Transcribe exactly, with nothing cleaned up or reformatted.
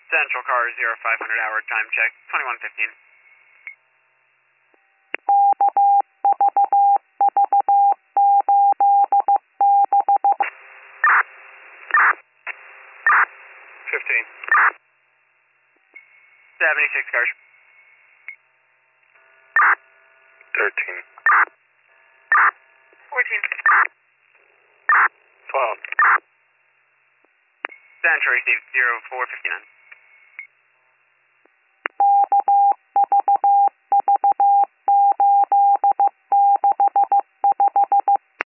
Central car zero five hundred hour time check, twenty-one fifteen. fifteen. seventy-six cars. thirteen. fourteen. twelve. Central received zero four fifty-nine.